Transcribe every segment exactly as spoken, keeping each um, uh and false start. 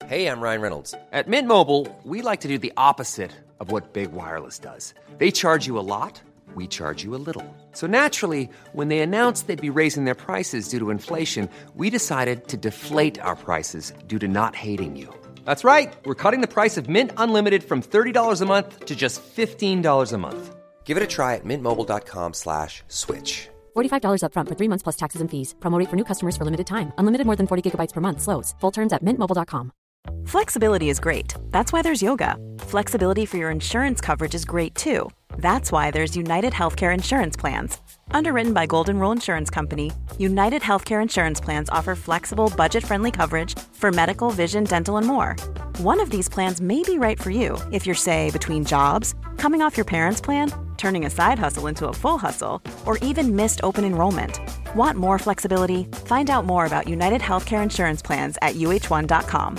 Hey, I'm Ryan Reynolds. At Mint Mobile, we like to do the opposite of what Big Wireless does. They charge you a lot, we charge you a little. So naturally, when they announced they'd be raising their prices due to inflation, we decided to deflate our prices due to not hating you. That's right. We're cutting the price of Mint Unlimited from thirty dollars a month to just fifteen dollars a month. Give it a try at mintmobile.com slash switch. forty-five dollars up front for three months plus taxes and fees. Promo rate for new customers for limited time. Unlimited more than forty gigabytes per month slows. Full terms at mint mobile dot com. Flexibility is great. That's why there's yoga. Flexibility for your insurance coverage is great too. That's why there's United Healthcare Insurance Plans. Underwritten by Golden Rule Insurance Company, United Healthcare Insurance Plans offer flexible, budget-friendly coverage for medical, vision, dental, and more. One of these plans may be right for you if you're, say, between jobs, coming off your parents' plan, turning a side hustle into a full hustle, or even missed open enrollment. Want more flexibility? Find out more about United Healthcare Insurance Plans at U H one dot com.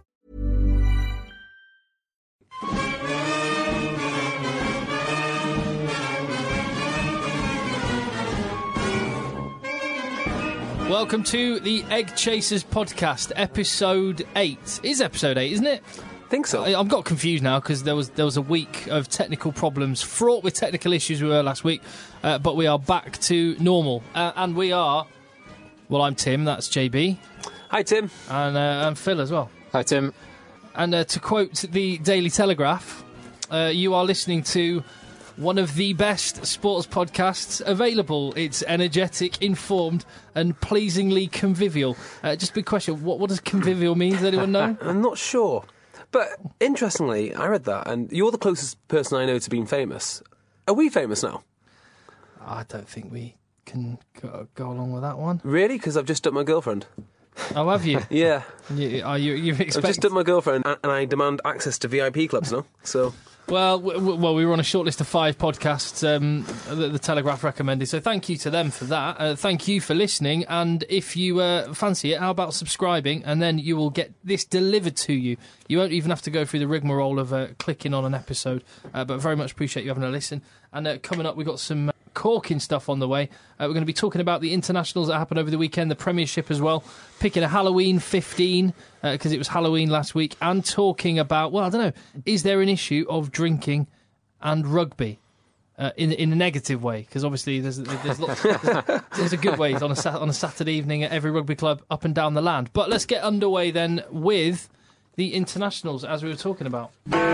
Welcome to the Egg Chasers podcast, episode eight. It is episode eight, isn't it? I think so. I, I've got confused now because there was there was a week of technical problems, fraught with technical issues we were last week, uh, but we are back to normal. Uh, and we are, well, I'm Tim, that's J B. Hi, Tim. And uh, I'm Phil as well. Hi, Tim. And uh, to quote the Daily Telegraph, uh, you are listening to one of the best sports podcasts available. It's energetic, informed, and pleasingly convivial. Uh, just a big question, what, what does convivial mean? Does anyone know? I'm not sure. But interestingly, I read that, and you're the closest person I know to being famous. Are we famous now? I don't think we can go, go along with that one. Really? Because I've just dumped my girlfriend. Oh, have you? Yeah. You, are you, you've expect- I've just dumped my girlfriend, and I demand access to V I P clubs now, so... Well, w- w- well, we were on a short list of five podcasts um, that the Telegraph recommended, so thank you to them for that. Uh, thank you for listening, and if you uh, fancy it, how about subscribing, and then you will get this delivered to you. You won't even have to go through the rigmarole of uh, clicking on an episode, uh, but very much appreciate you having a listen. And uh, coming up, we've got some uh, corking stuff on the way. Uh, we're going to be talking about the internationals that happened over the weekend, the Premiership as well, picking a Halloween fifteen, because uh, it was Halloween last week, and talking about, well, I don't know, is there an issue of drinking and rugby uh, in in a negative way? Because obviously there's there's, lots, there's there's a good way on a on a Saturday evening at every rugby club up and down the land. But let's get underway then with the internationals, as we were talking about.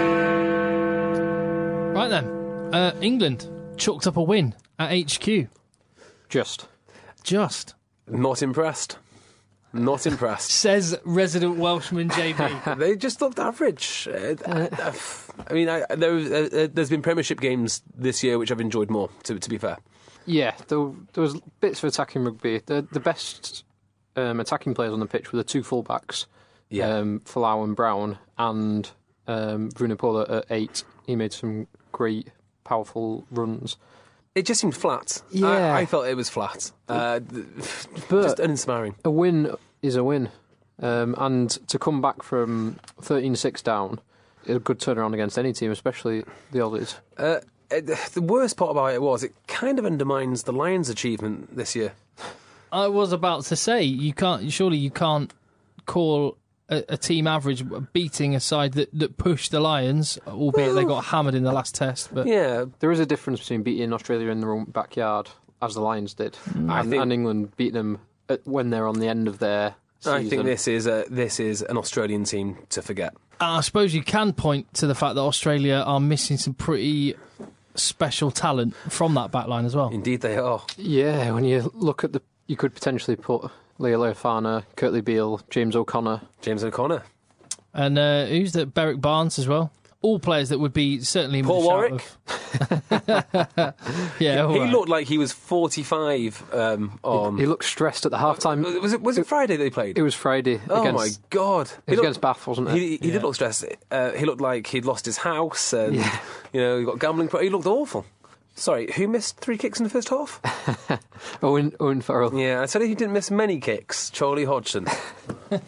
Right then, uh, England chalked up a win at H Q. Just. Just. Not impressed. Not impressed. Says resident Welshman J B. They just looked average. Uh, I, I mean, I, there, uh, there's been Premiership games this year which I've enjoyed more, to, to be fair. Yeah, there, there was bits of attacking rugby. The, the best um, attacking players on the pitch were the two fullbacks, Yeah. um, Folau and Brown, and um, Vunipola at eight. He made some great, powerful runs. It just seemed flat. Yeah. I, I felt it was flat. Uh, But just uninspiring. a win is a win. Um, and to come back from thirteen six down, a good turnaround against any team, especially the Aussies. Uh, it, the worst part about it was it kind of undermines the Lions' achievement this year. I was about to say, you can't. Surely you can't call a, a team average beating a side that, that pushed the Lions, albeit well, they got hammered in the last test. But yeah, there is a difference between beating Australia in their own backyard, as the Lions did, mm. and, think, and England beating them at, when they're on the end of their season. I think this is a, this is an Australian team to forget. I suppose you can point to the fact that Australia are missing some pretty special talent from that backline as well. Indeed they are. Yeah, when you look at the... You could potentially put Leo Leofana, Curtly Beale, James O'Connor. James O'Connor. And uh, who's that? Berwick Barnes as well. All players that would be certainly... Paul Warwick. Of... yeah, He, he right. looked like he was forty-five um, on... He, he looked stressed at the half-time. Was it, was it Friday they played? It was Friday. Oh against, my God. It was he looked, against Bath, wasn't it? He, he yeah. did look stressed. Uh, he looked like he'd lost his house and, yeah. you know, he got gambling... Pro- he looked awful. Sorry, who missed three kicks in the first half? Owen, Owen Farrell. Yeah, I said he didn't miss many kicks. Charlie Hodgson. and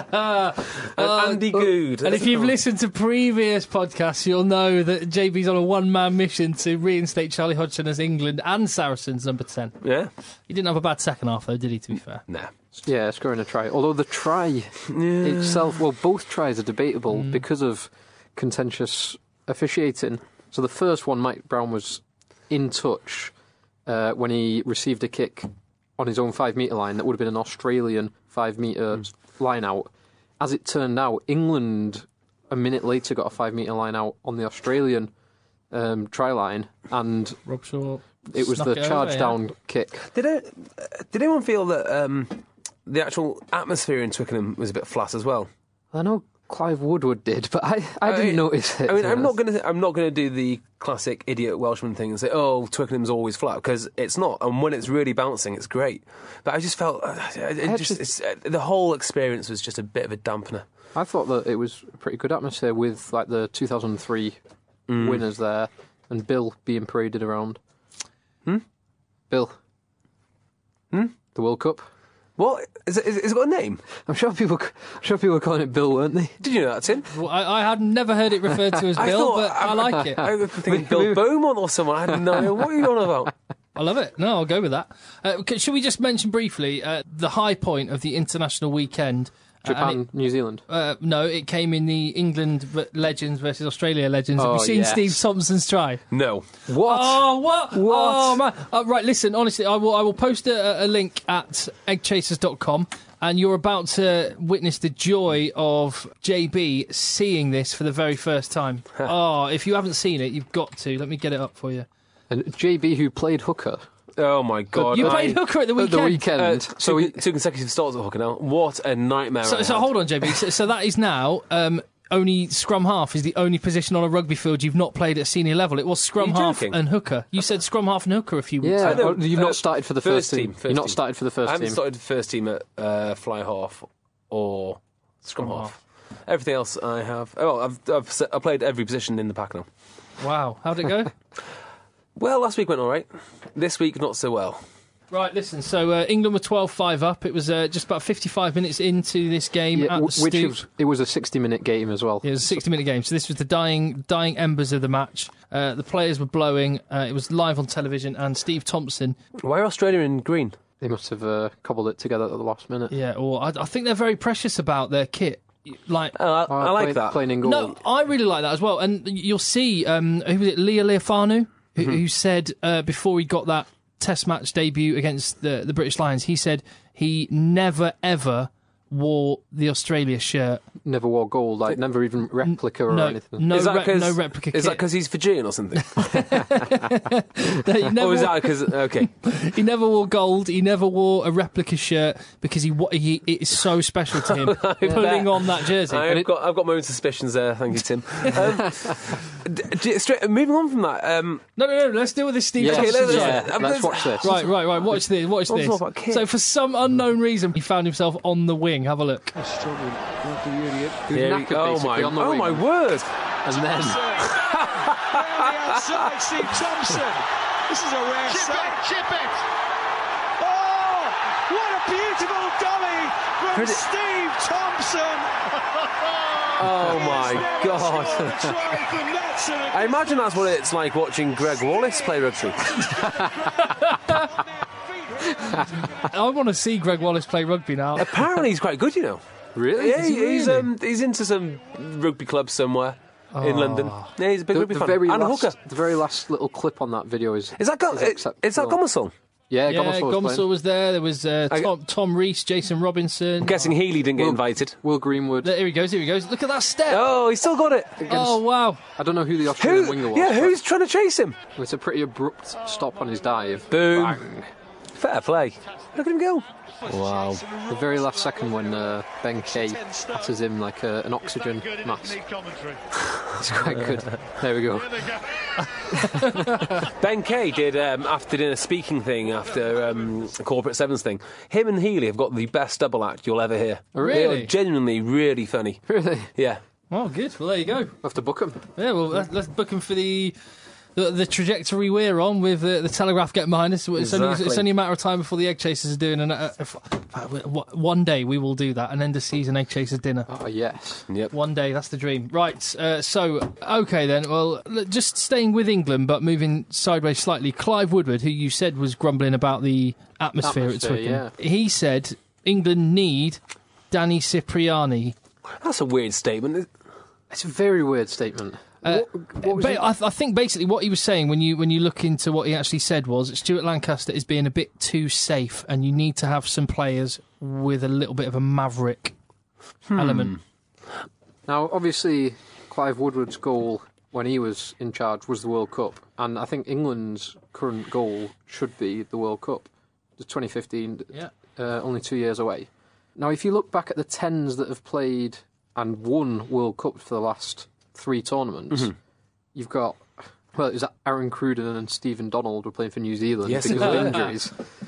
Oh, Andy Good. And if you've listened to previous podcasts, you'll know that J B's on a one-man mission to reinstate Charlie Hodgson as England and Saracens number ten. Yeah? He didn't have a bad second half, though, did he, to be fair? Nah. Yeah, scoring a try. Although the try itself, well, both tries are debatable Mm. because of contentious officiating. So the first one, Mike Brown was in touch uh, when he received a kick on his own five-metre line. That would have been an Australian five-metre Mm. line-out. As it turned out, England, a minute later, got a five-metre line-out on the Australian um, try line, and Rob Shaw. it was snuck the it over, charge-down kick. Did it, did anyone feel that um, the actual atmosphere in Twickenham was a bit flat as well? I know Clive Woodward did, but I, I didn't I mean- notice it. I mean, to be I'm not honest. going to I'm not going to do the classic idiot Welshman thing and say, "Oh, Twickenham's always flat," because it's not. And when it's really bouncing, it's great. But I just felt uh, it had just to- it's, uh, the whole experience was just a bit of a dampener. I thought that it was a pretty good atmosphere with like the two thousand three winners there and Bill being paraded around. Hmm? Bill. Hmm? The World Cup. What is it? Is it got a name? I'm sure people. I'm sure people were calling it Bill, weren't they? Did you know that, Tim? Well, I, I had never heard it referred to as I Bill, thought- but I, I- like it. I was thinking Bill Beaumont or someone. I had no idea. What are you on about? I love it. No, I'll go with that. Uh, c- should we just mention briefly uh, the high point of the international weekend? Uh, Japan, and it- New Zealand. uh, no, it came in the England v- legends versus Australia legends. Have Oh, you seen yes. Steve Thompson's try? No. What? Oh, what? What? Oh, man. Uh, right, listen, honestly, I will I will post a, a link at egg chasers dot com, and you're about to witness the joy of J B seeing this for the very first time. Oh, if you haven't seen it, you've got to. Let me get it up for you. And J B, who played hooker Oh my God! You I- played hooker at the at weekend. the weekend. Uh, so two, he, two consecutive starts at hooker now. What a nightmare! So, I so had. hold on, J B. So, so that is now um, only scrum half is the only position on a rugby field you've not played at senior level. It was scrum Are you half joking? and hooker. You said scrum half and hooker a few weeks yeah, ago. I know, oh, you've uh, not started for the first first, team, team. first You've not team. started for the I first haven't team. started first team at uh, fly half or scrum, Scrum half. Everything else I have. Oh, I've I've, se- I played every position in the pack now. Wow, how'd it go? Well, last week went all right. This week not so well. Right, listen, so uh, England were twelve five up. It was uh, just about fifty-five minutes into this game Yeah, at w- the which Stoop. was, it was a sixty-minute game as well. It was a sixty-minute game, so this was the dying dying embers of the match. Uh, the players were blowing. Uh, it was live on television, and Steve Thompson, Why are Australia in green? They must have uh, cobbled it together at the last minute. yeah, or I, I think they're very precious about their kit. Like, Oh, I, Oh, I like play- that. Playing in goal. no, I really like that as well. And you'll see, um, who was it, Leah Leofanu, who, who said uh, before he got that Test match debut against the the British Lions, he said he never ever wore the Australia shirt. Never wore gold, like never even replica or no, anything. no, is that re- 'cause- no replica Is kit. that because he's Fijian or something? he, never or is wore, that because okay? he never wore gold. He never wore a replica shirt because he, wa- he it is so special to him pulling bet. on that jersey. I've got I've got my own suspicions there. Thank you, Tim. Um, d- d- straight, moving on from that. Um, No, no, no. Let's deal with this Steve Yeah, Okay, Thompson. let's- yeah, let's- um, let's let's- watch this. Right, right, right. Watch this. Watch What's this. all about kit? So, for some unknown reason, he found himself on the wing. Have a look. He was here we knackered, go. Oh basically, my! on the Oh wing. my word! And then outside, Steve Thompson. This is a rare Chip sight. it, chip it. Oh, what a beautiful dolly from Heard it- Steve Thompson. Oh my God! I imagine that's what it's like watching Greg Wallace play rugby. I want to see Greg Wallace play rugby now. Apparently, he's quite good. You know. really, Yeah, Is he he's really? um he's into some rugby club somewhere in London. Yeah, he's a big the, rugby the fan. very and a last, hooker. the very last little clip on that video is Is that Go- is is, exceptional. is that Gomersall? Yeah, Yeah, Gomersall was Gomersall playing. was there. There was uh, I- Tom, Tom Rees, Jason Robinson. I'm guessing Healy didn't get Will- invited. Will Greenwood. There he goes. Here he goes. Look at that step. Oh, he still got it. Oh, wow. I don't know who the Australian Who? winger was. Yeah, but who's trying to chase him? It's a pretty abrupt stop on his dive. Boom. Bang. Fair play. Look at him go. Wow. The very last second when uh, Ben Kay passes him like a, an oxygen mask. It's quite good. There we go. Ben Kay did um, after dinner speaking thing after um, a Corporate Sevens thing. Him and Healy have got the best double act you'll ever hear. Really? They are genuinely really funny. Really? Yeah. Oh, good. Well, there you go. We'll have to book him. Yeah, well, let's, let's book him for the the, the trajectory we're on with uh, the Telegraph Get Behind Us. It's, only, Exactly. it's only a matter of time before the Egg Chasers are doing. And uh, if, one day we will do that, an end of season Egg Chasers dinner. Oh, yes. Yep. One day, that's the dream. Right, uh, so, okay then, well, l- just staying with England, but moving sideways slightly. Clive Woodward, who you said was grumbling about the atmosphere, Atmosphere, at Twickenham, he said England need Danny Cipriani. That's a weird statement. It's a very weird statement. Uh, what, what was but it? I, th- I think basically what he was saying when you when you look into what he actually said was that Stuart Lancaster is being a bit too safe, and you need to have some players with a little bit of a maverick Hmm. element. Now, obviously, Clive Woodward's goal when he was in charge was the World Cup, and I think England's current goal should be the World Cup, the twenty fifteen, Yeah. uh, only two years away. Now, if you look back at the tens that have played and won World Cups for the last three tournaments, Mm-hmm. you've got, well, it was Aaron Cruden and Stephen Donald were playing for New Zealand Yes, because it of was. injuries.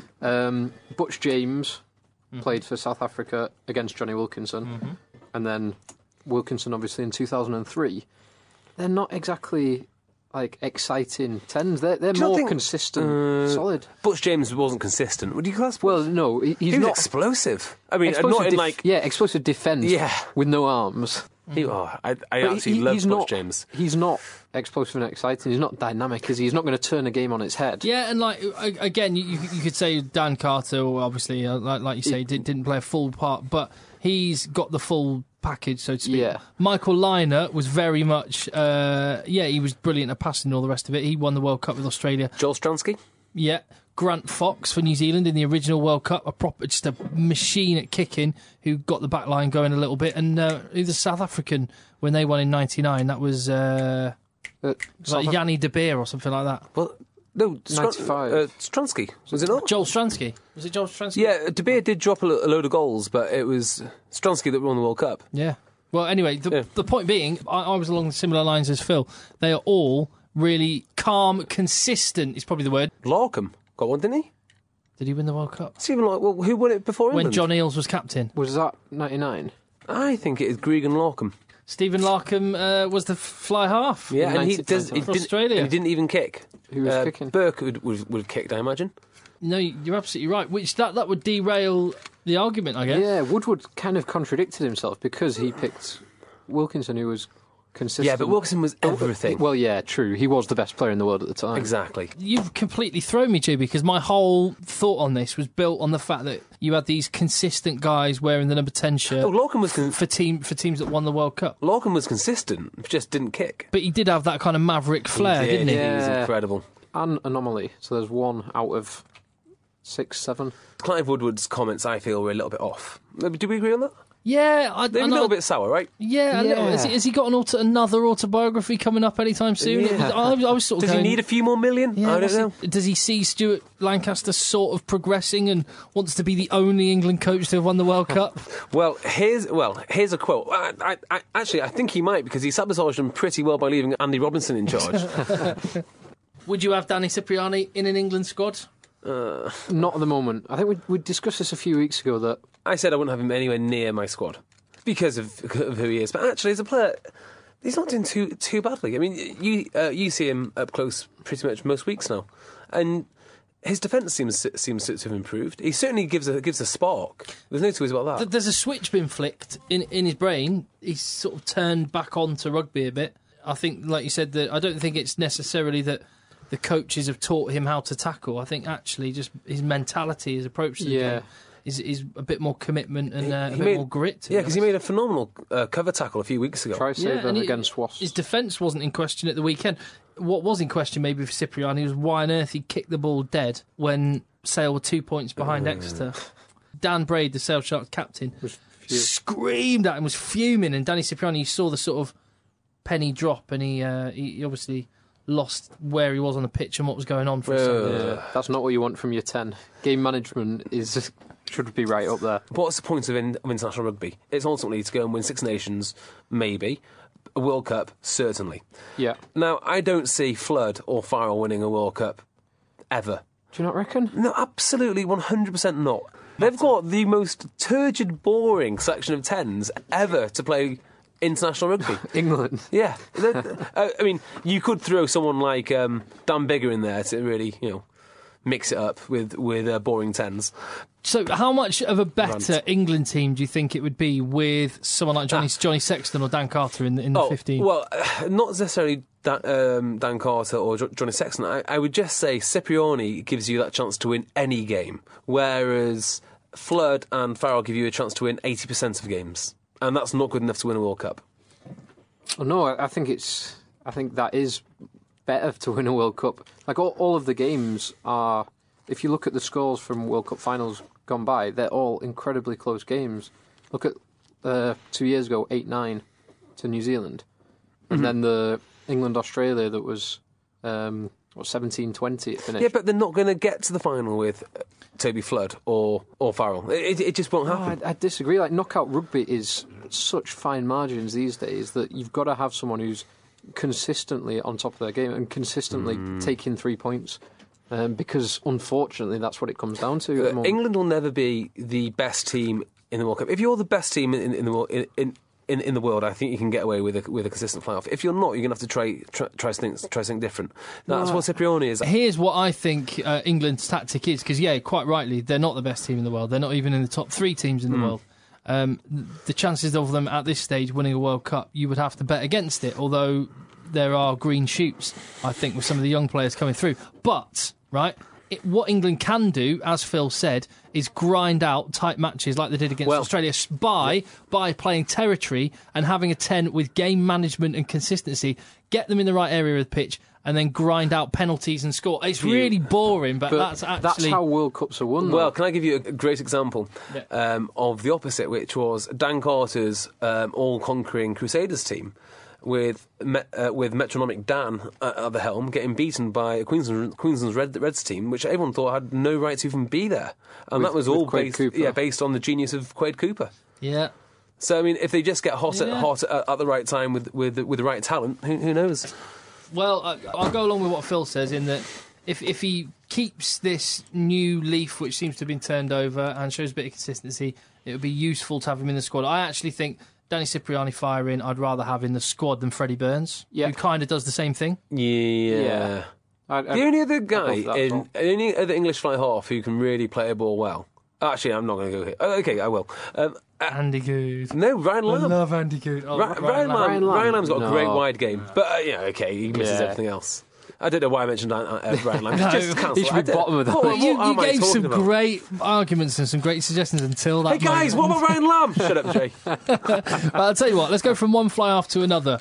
Um, Butch James played for South Africa against Johnny Wilkinson, and then Wilkinson, obviously, in two thousand three. They're not exactly like exciting tens. They're, they're Do you not more think- consistent, uh, solid. Butch James wasn't consistent. Would you class? Well, no, he, he's he was not explosive. I mean, explosive not in def- like. yeah, explosive defence. Yeah. with no arms. He, oh, I, I But absolutely he- love he's Butch not, James. He's not explosive and exciting. He's not dynamic, is he? He's not going to turn a game on its head. Yeah, and like a- again, you, you could say Dan Carter, or obviously, uh, like, like you say, did, didn't play a full part, but he's got the full package, so to speak. Yeah. Michael Liner was very much, uh, yeah, he was brilliant at passing and all the rest of it. He won the World Cup with Australia. Joel Stransky. Yeah. Grant Fox for New Zealand in the original World Cup, a proper, just a machine at kicking, who got the back line going a little bit. And uh, the South African, when they won in ninety-nine, that was, uh, Uh, it was like South- Yanni De Beer or something like that. Well, no, Stran- ninety-five. Uh, Stransky was it not? Joel Stransky. Was it Joel Stransky? Yeah, De Beer did drop a, lo- a load of goals, but it was Stransky that won the World Cup. Yeah. Well, anyway, the, Yeah. the point being, I, I was along similar lines as Phil. They are all really calm, consistent, is probably the word. Larkham got one, didn't he? Did he win the World Cup? It's even like, well, who won it before When England? John Eales was captain. Was that ninety-nine? I think it is Gregan Larkham. Stephen Larkham uh, was the fly half. Yeah, and he ninety does. He For didn't, Australia. and he didn't even kick. Who was uh, kicking? Burke would, would, would have kicked, I imagine. No, you're absolutely right. Which that, that would derail the argument, I guess. Yeah, Woodward kind of contradicted himself because he picked Wilkinson, who was consistent. Yeah, but Wilkinson was everything. Well, yeah, true. He was the best player in the world at the time. Exactly. You've completely thrown me, Jay, because my whole thought on this was built on the fact that you had these consistent guys wearing the number ten shirt Oh, Larkham was con- for team for teams that won the World Cup. Larkham was consistent, just didn't kick. But he did have that kind of maverick flair, He did, didn't he? He was Yeah. incredible. And anomaly. So there's one out of six, seven. Clive Woodward's comments, I feel, were a little bit off. Do we agree on that? Yeah, I, They're I a know- little bit sour, right? Yeah, a little. Yeah. Has, he, has he got an auto, another autobiography coming up anytime soon? It was- Yeah. I, was- I was sort of Does he going, need a few more million? Yeah, I don't what's he- know. does he see Stuart Lancaster sort of progressing and wants to be the only England coach to have won the World Cup? Well, here's well, here's a quote. I, I, I, actually, I think he might because he sabotaged him pretty well by leaving Andy Robinson in charge. Would you have Danny Cipriani in an England squad? Not at the moment. I think we we discussed this a few weeks ago that I said I wouldn't have him anywhere near my squad because of, of who he is. But actually, as a player, he's not doing too too badly. I mean, you uh, you see him up close pretty much most weeks now, and his defence seems seems to have improved. He certainly gives a gives a spark. There's no two ways about that. Th- There's a switch been flicked in, in his brain. He's sort of turned back onto rugby a bit. I think, like you said, that I don't think it's necessarily that the coaches have taught him how to tackle. I think actually just his mentality, his approach to the Yeah. game is, is a bit more commitment and uh, a He bit made- more grit. to Yeah, be because he honest. made a phenomenal uh, cover tackle a few weeks ago. try saver and he- against Wasps. His defence wasn't in question at the weekend. What was in question maybe for Cipriani was why on earth he kicked the ball dead when Sale were two points behind Exeter. Dan Braid, the Sale Sharks captain, screamed at him, was fuming, and Danny Cipriani, you saw the sort of penny drop, and he, uh, he obviously lost where he was on the pitch and what was going on for a second. Yeah, that's not what you want from your ten. Game management is should be right up there. What's the point of, in, of international rugby? It's ultimately to go and win Six Nations, maybe. A World Cup, certainly. Yeah. Now, I don't see Flood or Farrell winning a World Cup ever. Do you not reckon? No, absolutely one hundred percent not. They've got the most turgid, boring section of tens ever to play international rugby. England. Yeah. uh, I mean, you could throw someone like um, Dan Bigger in there to really, you know, mix it up with, with uh, boring tens. So, how much of a better Rant. England team do you think it would be with someone like Johnny, Johnny Sexton or Dan Carter in the, in the Oh, fifteen? well, uh, not necessarily Dan, um, Dan Carter or jo- Johnny Sexton. I, I would just say Cipriani gives you that chance to win any game, whereas Flood and Farrell give you a chance to win eighty percent of games, and that's not good enough to win a World Cup. Well, no, I I think it's. I think that is better to win a World Cup. Like all, all of the games are. If you look at the scores from World Cup finals gone by, they're all incredibly close games. Look at uh, two years ago, eight nine to New Zealand, and mm-hmm. then the England Australia that was um, what seventeen twenty it finished. Yeah, but they're not going to get to the final with Toby Flood or or Farrell. It, it just won't happen. No, I, I disagree. Like knockout rugby is such fine margins these days that you've got to have someone who's consistently on top of their game and consistently mm. taking three points. Um, because unfortunately, that's what it comes down to. Uh, England will never be the best team in the World Cup. If you're the best team in, in the world, in, in In, in the world, I think you can get away with a, with a consistent fly-off. If you're not, you're going to have to try try, try, something, try something different. That's no, what Cipriani is. Here's what I think uh, England's tactic is, because, yeah, quite rightly, they're not the best team in the world. They're not even in the top three teams in the mm. world. Um, the chances of them at this stage winning a World Cup, you would have to bet against it, although there are green shoots, I think, with some of the young players coming through. But, right... It, what England can do, as Phil said, is grind out tight matches like they did against well, Australia by yeah. by playing territory and having a ten with game management and consistency, get them in the right area of the pitch, and then grind out penalties and score. It's really boring, but, but that's actually... That's how World Cups are won, though. Well, can I give you a great example yeah. um, of the opposite, which was Dan Carter's um, all-conquering Crusaders team, with uh, with Metronomic Dan at, at the helm, getting beaten by Queensland, Queensland's Red, Reds team, which everyone thought had no right to even be there. And with, that was all Quade based, Cooper. yeah, based on the genius of Quade Cooper. Yeah. So, I mean, if they just get hot, yeah. at, hot at, at the right time with, with, with the right talent, who, who knows? Well, I, I'll go along with what Phil says in that if, if he keeps this new leaf, which seems to have been turned over, and shows a bit of consistency, it would be useful to have him in the squad. I actually think... Danny Cipriani firing, I'd rather have in the squad than Freddie Burns, yeah. who kind of does the same thing. Yeah. yeah. I, I, the only other guy, in, the only other English fly half who can really play a ball well. Actually, I'm not going to go here. Okay, I will. Um, uh, Andy Good. No, Ryan Lamb. I love Andy Good. Oh, Ra- Ryan, Ryan, Lamb. Ryan Lamb. Ryan Lamb's got no. a great wide game. But, uh, yeah, okay, he misses yeah. everything else. I don't know why I mentioned uh, uh, Ryan Lamb. no, Just cancel. He should be bottom of that. What, what, you what you gave some about? great arguments and some great suggestions until that Hey, guys, moment. what about Ryan Lamb? Shut up, Jay. Well, I'll tell you what, let's go from one fly-off to another.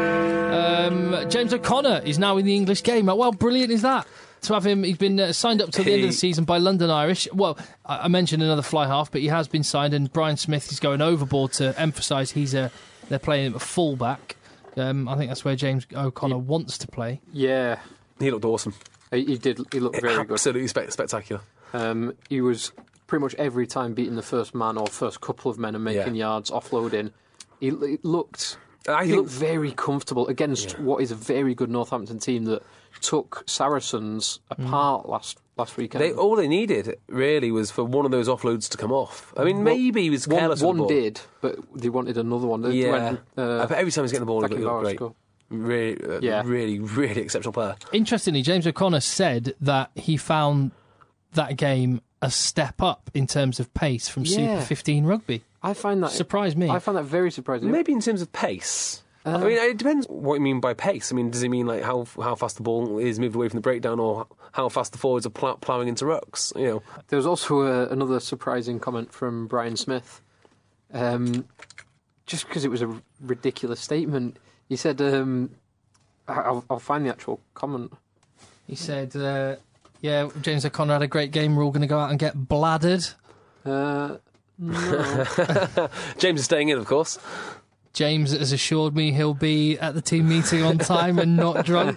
Um, James O'Connor is now in the English game. Well, brilliant is that? To have him, he's been uh, signed up till the end of the season by London Irish. Well, I, I mentioned another fly-half, but he has been signed, and Brian Smith is going overboard to emphasise he's a, they're playing him at full-back. Um, I think that's where James O'Connor he, wants to play. Yeah. He looked awesome. He, he did. He looked very good. Absolutely spe- spectacular. Um, he was pretty much every time beating the first man or first couple of men and making yeah. yards, offloading. He, he looked. I he think, looked very comfortable against yeah. what is a very good Northampton team that took Saracens apart mm. last last weekend. They, all they needed really was for one of those offloads to come off. I mean, well, maybe he was careless. One, with the one ball. did, but they wanted another one. They Yeah, went, uh, but every time he's getting the ball, he looked great. Score. Really, uh, Yeah. really, really exceptional player. Interestingly, James O'Connor said that he found that game a step up in terms of pace from Yeah. Super fifteen rugby. I find that Surprised me. I find that very surprising. Maybe in terms of pace. Uh, I mean, it depends what you mean by pace. I mean, does it mean like how how fast the ball is moved away from the breakdown, or how fast the forwards are pl- ploughing into rucks? You know, There was also a, another surprising comment from Brian Smith. Um, just because it was a r- ridiculous statement, he said, um, I'll, "I'll find the actual comment." He said, uh, "Yeah, James O'Connor had a great game. We're all going to go out and get bladdered." Uh, no. James is staying in, of course. James has assured me he'll be at the team meeting on time and not drunk.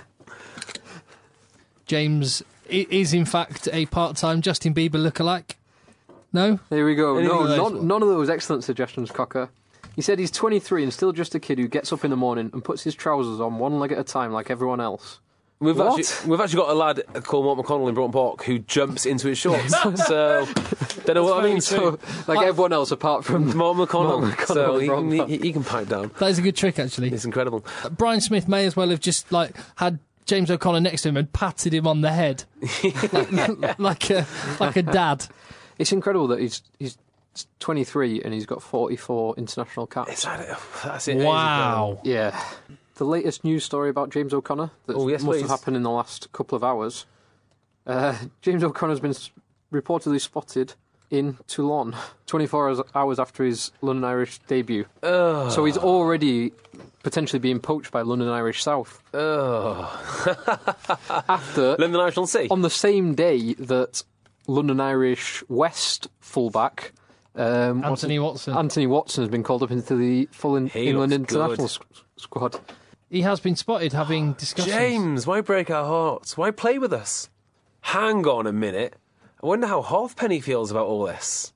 James is, in fact, a part-time Justin Bieber lookalike. No? There we go. Anything No, like none, none of those excellent suggestions, Cocker. He said he's twenty-three and still just a kid who gets up in the morning and puts his trousers on one leg at a time like everyone else. We've What? actually we've actually got a lad called Mark McConnell in Broughton Park who jumps into his shorts. So don't know what I mean. So, like I- everyone else apart from Mark McConnell. Mark McConnell so in he, Broughton can- Park. he, he can pipe down. That is a good trick, actually. It's incredible. Brian Smith may as well have just like had James O'Connor next to him and patted him on the head. like, like, a, like a dad. It's incredible that he's he's twenty-three and he's got forty-four international caps. Is that it? That's it. Wow. Yeah. The latest news story about James O'Connor that Oh, yes, must please. have happened in the last couple of hours. Uh, James O'Connor's been s- reportedly spotted in Toulon, twenty-four hours, hours after his London Irish debut. Ugh. So he's already potentially being poached by London Irish South. Ugh. After, London Irish on Sea. on the same day that London Irish West fullback um, what's Anthony it? Watson. Anthony Watson has been called up into the full in- He England looks international good. s- squad. He has been spotted having discussions. James, why break our hearts? Why play with us? Hang on a minute. I wonder how Halfpenny feels about all this.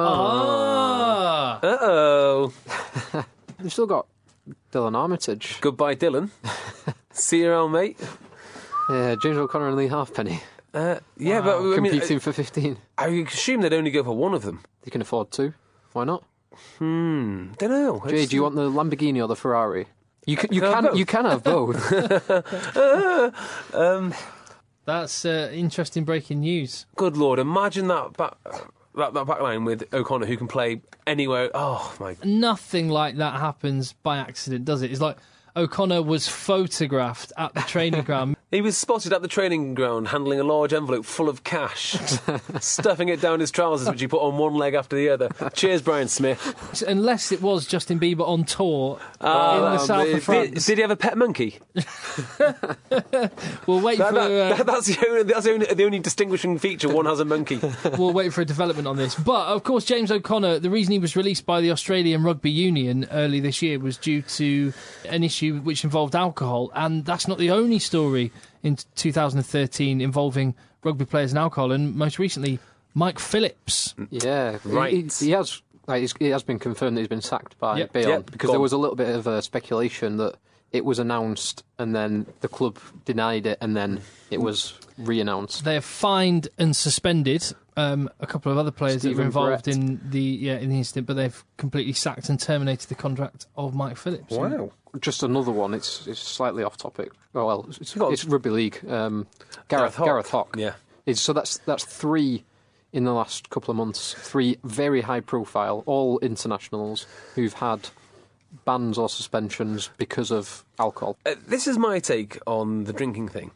Ah! Uh-oh. They've still got Dylan Armitage. Goodbye, Dylan. See you around, mate. Yeah, James O'Connor and Lee Halfpenny Uh, yeah, but I mean, competing for fifteen. I, I assume they'd only go for one of them. They can afford two. Why not? Hmm, don't know. Jay, do you want the Lamborghini or the Ferrari? You can, you Can I have can, both? you can have both. That's uh, interesting breaking news. Good Lord, imagine that back, that, that back line with O'Connor who can play anywhere. Oh, my... Nothing like that happens by accident, does it? It's like O'Connor was photographed at the training ground. He was spotted at the training ground handling a large envelope full of cash, stuffing it down his trousers, which he put on one leg after the other. Cheers, Brian Smith. Unless it was Justin Bieber on tour Uh, in the south did, of France. Did he have a pet monkey? We'll wait That- for that- uh, that- that's the only, that's the only, the only distinguishing feature. One has a monkey. we'll wait for a development on this. But of course, James O'Connor, the reason he was released by the Australian Rugby Union early this year was due to an issue which involved alcohol, and that's not the only story in two thousand thirteen involving rugby players and alcohol. And most recently, Mike Phillips. Yeah, Right. He, he has. Like, he's, it has been confirmed that he's been sacked by Yep. Bayonne Yep, because go there on. was a little bit of uh, speculation that it was announced and then the club denied it and then it was re-announced. They have fined and suspended um, a couple of other players that were Stephen involved Brett. in the yeah in the incident, but they've completely sacked and terminated the contract of Mike Phillips. Just another one. It's it's slightly off topic. Oh well, it's, Go on. it's rugby league. Um, Gareth Gareth Hock. Gareth Hock. Yeah. It's, so that's that's three in the last couple of months. Three very high profile, all internationals who've had bans or suspensions because of alcohol. Uh, this is my take on the drinking thing.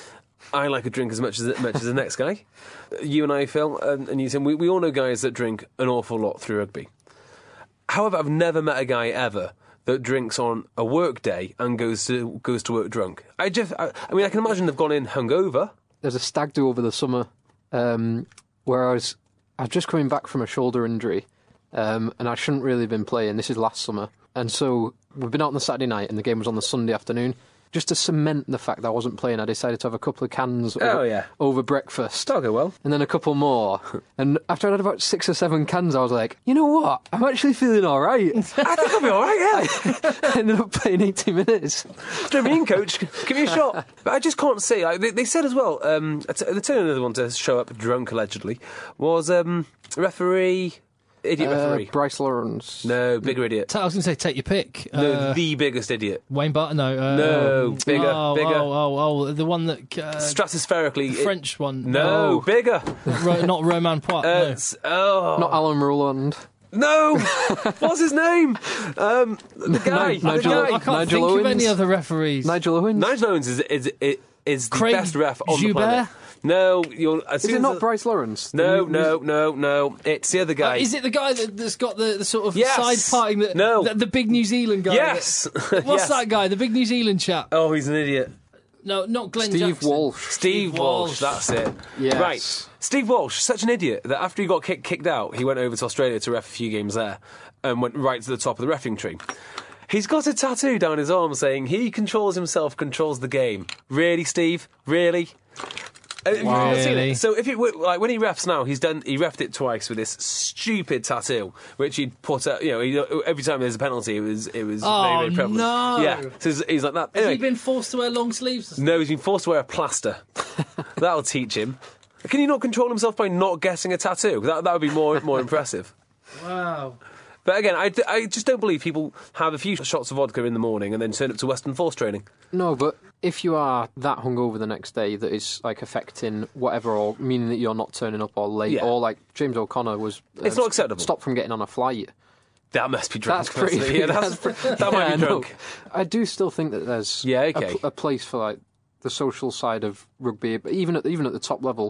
I like a drink as much as much as the next guy. You and I, Phil, and, and you, Tim, we, we all know guys that drink an awful lot through rugby. However, I've never met a guy ever that drinks on a work day and goes to goes to work drunk. I just, I, I mean, I can imagine they've gone in hungover. There's a stag do over the summer um, where I was, I was just coming back from a shoulder injury um, and I shouldn't really have been playing. This is last summer. And so we've been out on the Saturday night and the game was on the Sunday afternoon. Just to cement the fact that I wasn't playing, I decided to have a couple of cans Oh, over, yeah. over breakfast. That'll go well. And then a couple more. And after I had about six or seven cans, I was like, you know what? I'm actually feeling all right. I think I'll be all right, yeah. I ended up playing eighty minutes. Do you know what I mean, coach? Give me a shot. But I just can't see. Like, they, they said as well, um, the turn another one to show up drunk, allegedly, was um, referee... Idiot Uh, referee. Bryce Lawrence. No, bigger idiot. Ta- I was going to say, take your pick. No, Uh, the biggest idiot. Wayne Barton, no. Uh, No, um, bigger, oh, bigger. Oh, oh, oh, the one that. Uh, Stratospherically. the French one. No, No. bigger. Ro- not Roman Poit. Uh, no. s- oh. Not Alan Roland. No! What's his name? Um, the guy. the Nigel- guy. I can't Nigel think of Owens? any other referees. Nigel Owens. Nigel Owens is, is, is, is the Craig best ref on the Joubert? planet. No, you're. As Is soon it as not the- Bryce Lawrence? No, The- no, no, no. It's the other Uh, guy. is it the guy that, that's got the, the sort of Yes. side parting? The, No. the, the big New Zealand guy. Yes. that- what's Yes. that guy? The big New Zealand chap. Oh, he's an idiot. No, not Glenn Steve Jackson. Walsh. Steve Walsh, that's it. Yes. Right. Steve Walsh, such an idiot that after he got kick, kicked out, he went over to Australia to ref a few games there and went right to the top of the reffing tree. He's got a tattoo down his arm saying, he controls himself, controls the game. Really, Steve? Really? Uh, have you not seen Really? it? So if it were, like when he refs now, he's done. He refed it twice with this stupid tattoo, which he'd put out. You know, he, every time there's a penalty, it was it was Oh, very very prevalent. no. Yeah, so he's, he's like that. Has Anyway, he been forced to wear long sleeves? or something? no, he's been forced to wear a plaster. That'll teach him. Can he not control himself by not getting a tattoo? That that would be more more impressive. Wow. But again, I, I just don't believe people have a few shots of vodka in the morning and then turn up to Western Force training. No, but if you are that hungover the next day that is like affecting whatever, or meaning that you're not turning up or late, Yeah. or like James O'Connor was, uh, It's not acceptable. Stopped from getting on a flight. That must be drunk. That's pretty. mustn't it? Yeah, that's, that's that yeah, might I be know. drunk. I do still think that there's Yeah, a okay. pl- a, place for like the social side of rugby, but even at even at the top level,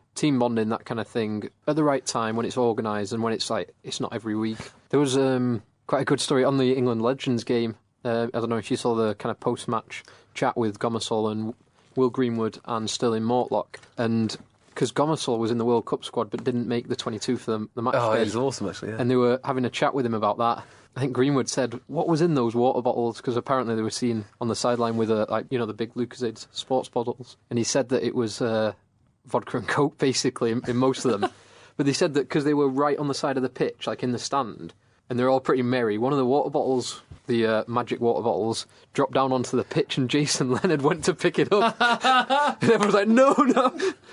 team bonding, that kind of thing, at the right time when it's organised and when it's like it's not every week. There was um, quite a good story on the England Legends game. Uh, I don't know if you saw the kind of post-match chat with Gomersall and Will Greenwood and Sterling Mortlock, and because Gomersall was in the World Cup squad but didn't make the twenty-two for the, the match Oh, day. it was awesome, actually, yeah. And they were having a chat with him about that. I think Greenwood said, what was in those water bottles? Because apparently they were seen on the sideline with, a, like, you know, the big Lucozade sports bottles. And he said that it was uh, vodka and Coke, basically, in, in most of them. But they said that because they were right on the side of the pitch, like in the stand, and they're all pretty merry, one of the water bottles, the uh, magic water bottles, dropped down onto the pitch and Jason Leonard went to pick it up. And everyone was like, no, no.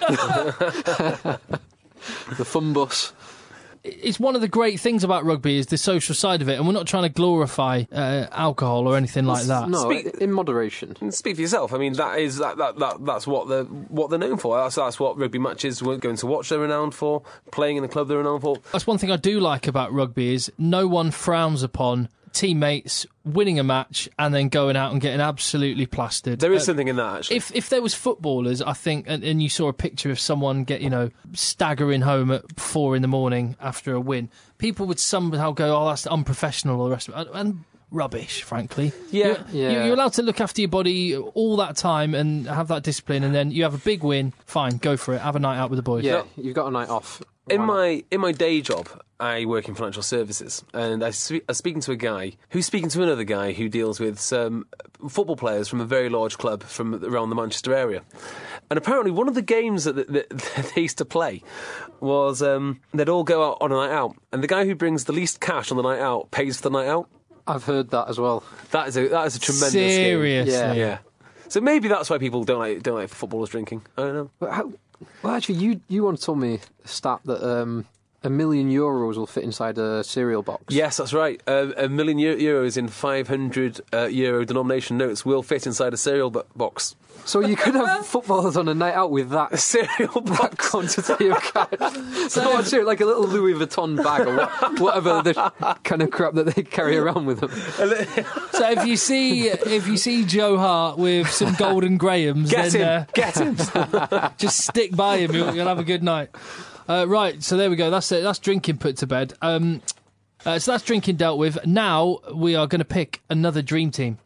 The fun bus. It's one of the great things about rugby is the social side of it, and we're not trying to glorify uh, alcohol or anything like that. No, Speak- in moderation. Speak for yourself. I mean, that is that, that, that that's what they're what they're known for. That's that's what rugby matches we're going to watch. They're renowned for playing in the club. They're renowned for. That's one thing I do like about rugby is no one frowns upon teammates winning a match and then going out and getting absolutely plastered. There is Uh, something in that, actually. If if there was footballers, I think, and, and you saw a picture of someone get, you know, staggering home at four in the morning after a win, people would somehow go, "Oh, that's unprofessional," or the rest of it, and, and rubbish, frankly. Yeah. You're, Yeah. you're allowed to look after your body all that time and have that discipline, and then you have a big win. Fine, go for it. Have a night out with the boys. Yeah, you've got a night off. In Why not? my in my day job, I work in financial services, and I, spe- I was speaking to a guy who's speaking to another guy who deals with some football players from a very large club from around the Manchester area. And apparently, one of the games that, that, that they used to play was um, they'd all go out on a night out, and the guy who brings the least cash on the night out pays for the night out. I've heard that as well. That is a that is a tremendous Seriously. game. Yeah. Yeah. So maybe that's why people don't like don't like footballers drinking. I don't know. But how, well, actually, you you once told me a stat that um, a million euros will fit inside a cereal box. Yes, that's right. Uh, a million eu- euros in five hundred uh, euro denomination notes will fit inside a cereal bo- box. So you could have footballers on a night out with that A cereal that box. quantity of cash. So what's it, like a little Louis Vuitton bag or what, whatever the kind of crap that they carry around with them. So if you see if you see Joe Hart with some Golden Grahams, Get then him! uh, Get him! just stick by him. You'll, you'll have a good night. Uh, right, so there we go. That's it. That's drinking put to bed. Um, uh, so that's drinking dealt with. Now we are going to pick another dream team.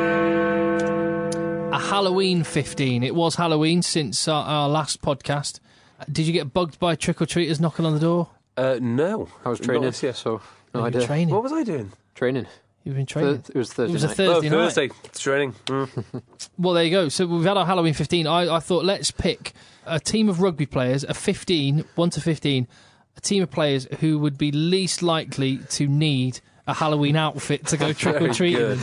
A Halloween fifteen. It was Halloween since our, our last podcast. Uh, Did you get bugged by trick-or-treaters knocking on the door? Uh, no. I was training, Not this year. so no You've been idea. training. What was I doing? Training. You've been training. Thur- it was Thursday It was a night. Thursday oh, night. Thursday. It's training. Mm. Well, there you go. So we've had our Halloween fifteen. I, I thought let's pick a team of rugby players, a fifteen, one to fifteen, a team of players who would be least likely to need a Halloween outfit to go trick or treating.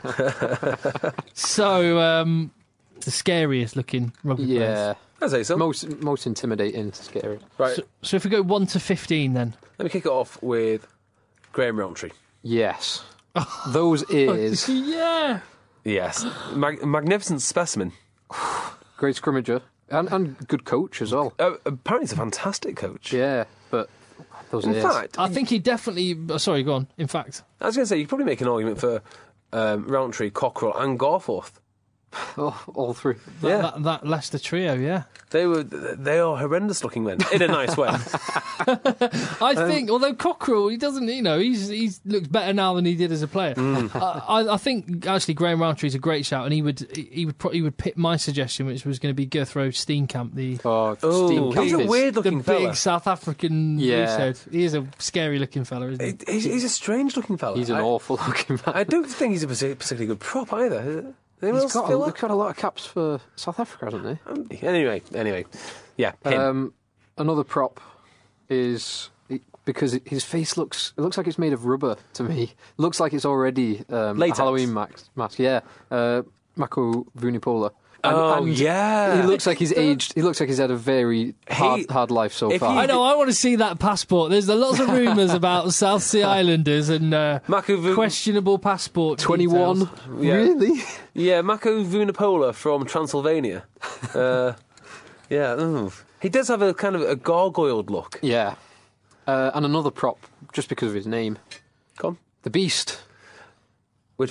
So, um, the scariest looking rugby Yeah. I'd say so. Most most intimidating, scary. Right. players. So, so if we go one to fifteen, then Let me kick it off with Graham Rowntree. Yes. Those ears. yeah, Yes. Mag- magnificent specimen. Great scrummager. And, and good coach as well. Uh, apparently, he's a fantastic coach. Yeah, but those In ears. fact, I think he definitely. Oh, sorry, go on. In fact, I was going to say, you could probably make an argument for um, Rowntree, Cockerell, and Garforth. Oh, all three. that, Yeah. that, that Leicester trio, yeah. They were, they are horrendous looking men in a nice way. I think, although Cockerell, he doesn't, you know, he's he's looks better now than he did as a player. Mm. Uh, I, I think actually Graham Rowntree is a great shout, and he would he would pro- he would pit my suggestion, which was going to be Guthro Steenkamp, the Oh, Oh, Steam he's a Campers. weird the looking big fella. South African. Yeah. said he is a scary looking fella, isn't he? He- He's, he's a strange looking fella. He's an I, awful looking man. I don't think he's a partic- particularly good prop either. Is it? Anyone He's else got, feel a, that? they've got a lot of caps for South Africa, hasn't they? Anyway, anyway, yeah, him. Um, another prop is because his face looks it looks like it's made of rubber to me. Looks like it's already um, a Latex. Halloween mask. mask. Yeah, uh, Mako Vunipola. And, Oh, and yeah. he looks like he's aged. He looks like he's had a very hard, He- hard life so if far. he- I know. I want to see that passport. There's a lots of rumours about South Sea Islanders and uh, Mako Vu- questionable passport. Twenty-one, details. Yeah. really? Yeah, Mako Vunapola from Transylvania. uh, yeah, ooh. He does have a kind of a gargoyled look. Yeah, uh, and another prop just because of his name, Come on. the Beast. Which one?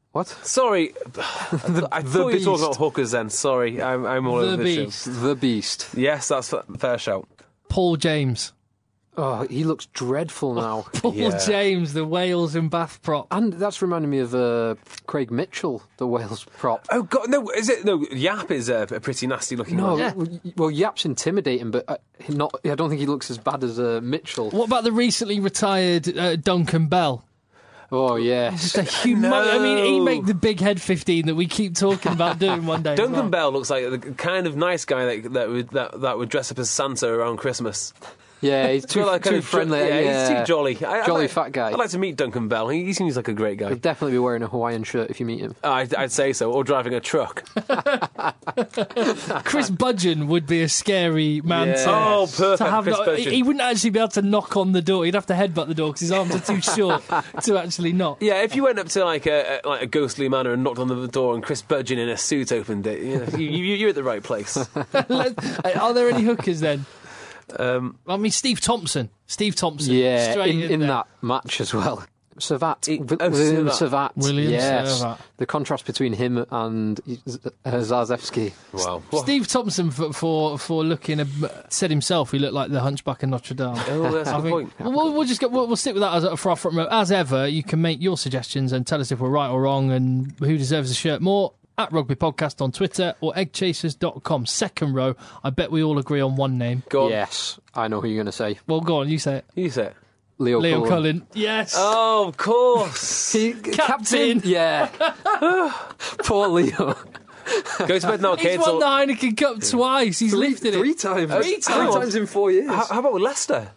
What? Sorry, I, th- I the thought you were talking Beast. about hookers then. Sorry, I'm, I'm all The over the Beast. show. The Beast. Yes, that's a fair shout. Paul James. Oh, he looks dreadful now. Paul Yeah. James, the Wales and Bath prop. And that's reminding me of uh, Craig Mitchell, the Wales prop. Oh God, no! Is it no? Yap is a, a pretty nasty looking. No, man. Yeah. well, Yap's intimidating, but uh, not. I don't think he looks as bad as uh, Mitchell. What about the recently retired uh, Duncan Bell? Oh yes, Just a humo- I mean, he make the big head fifteen that we keep talking about doing one day. as Duncan well. Bell looks like the kind of nice guy that that would that, that would dress up as Santa around Christmas. yeah, he's too, Feel like too kind of friendly. Yeah, yeah, he's too jolly. I, Jolly I like, fat guy. I'd like to meet Duncan Bell. He, he seems like a great guy. He'll definitely be wearing a Hawaiian shirt if you meet him. I'd, I'd say so, or driving a truck. Chris Budgeon would be a scary man Yeah. to, Oh, perfect, to have. Chris not- Budgeon. he wouldn't actually be able to knock on the door. He'd have to headbutt the door because his arms are too short to actually knock. Yeah, if you went up to like a, a like a ghostly manor and knocked on the door, and Chris Budgeon in a suit opened it, you know, you, you, you're at the right place. Are there any hookers then? Um, I mean, Steve Thompson. Steve Thompson. Yeah, straight in, in there. that match as well. Savat, He- Wi- oh, William Savat. Savat. William yes. Savat. The contrast between him and uh, Zazewski. wow. Steve Thompson for for, for looking a, said himself he looked like the Hunchback of Notre Dame. Oh, that's a I good think- point. Well, we'll, we'll just get, we'll, we'll stick with that as for our front row. As ever, you can make your suggestions and tell us if we're right or wrong and who deserves the shirt more at Rugby Podcast on Twitter or egg chasers dot com. Second row, I bet we all agree on one name. Go on. Yes, I know who you're going to say. Well, go on, you say it. You say it. Leo, Leo Cullen. Cullen. Yes. Oh, of course. He- Captain. Yeah. Poor Leo. Go to bed now, He's kids. won or- the Heineken Cup twice. He's lifted three it. times. Three times. times in four years. How, how about with Leicester?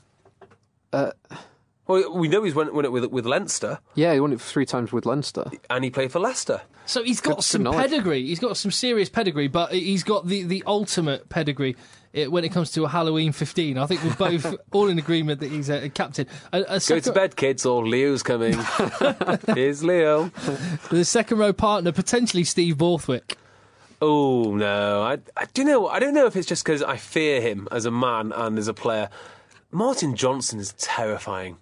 Uh, Well, we know he's won, won it with, with Leinster, yeah, he won it three times with Leinster. and he played for Leicester. So he's got Good some knowledge. pedigree. He's got some serious pedigree, but he's got the, the ultimate pedigree eh, when it comes to a Halloween fifteen. I think we're both all in agreement that he's a, a captain. A, a Go second, to bed, kids, or Leo's coming. Here's Leo. The second row partner, potentially Steve Borthwick. Oh no, I, I do know. I don't know if it's just because I fear him as a man and as a player. Martin Johnson is terrifying.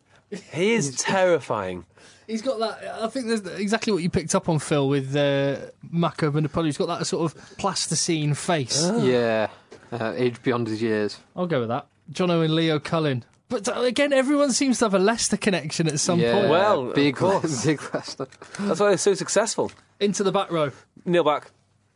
He is terrifying. He's got that. I think there's exactly what you picked up on, Phil, with uh, Mako Benapoli. He's got that sort of plasticine face. Yeah, uh, aged beyond his years. I'll go with that. Jono and Leo Cullen. But uh, again, everyone seems to have a Leicester connection at some Yeah, point. Well, big, of course. big Leicester. That's why they're so successful. Into the back row. Neil back.